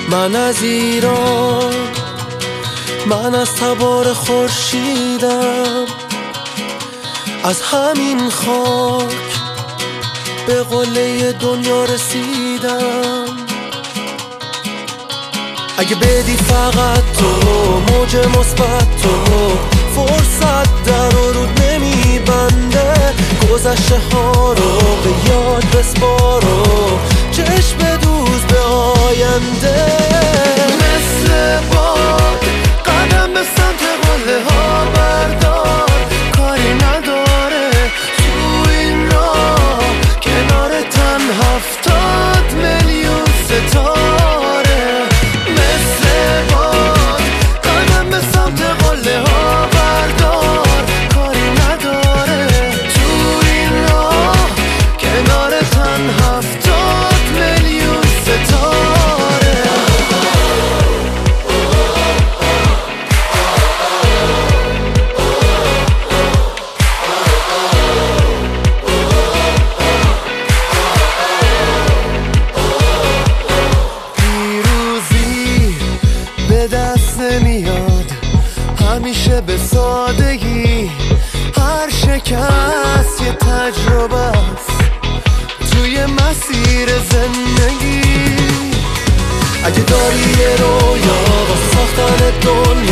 من از ایران، من از تبار خورشیدم، از همین خاک به قله دنیا رسیدم. اگه بدی فقط تو موج مثبت، تو فرصت در و رود نمیبنده، گذشته ها رو به یاد بسپار و چشم دوز به آینده. مثل باد قدم به سمت قله ها بردار، کاری نداره تو این راه کنار تن 70 میلیون ستاره. مثل باد قدم به سمت قله ها بردار، کاری نداره تو این راه کنار تن 70 میلیون ستاره. پیروزی به دست نمیاد همیشه به سادگی، هر شکست یه تجربه است توی مسیر زندگی. اگه داری یه رویا واسه ساختن دنیا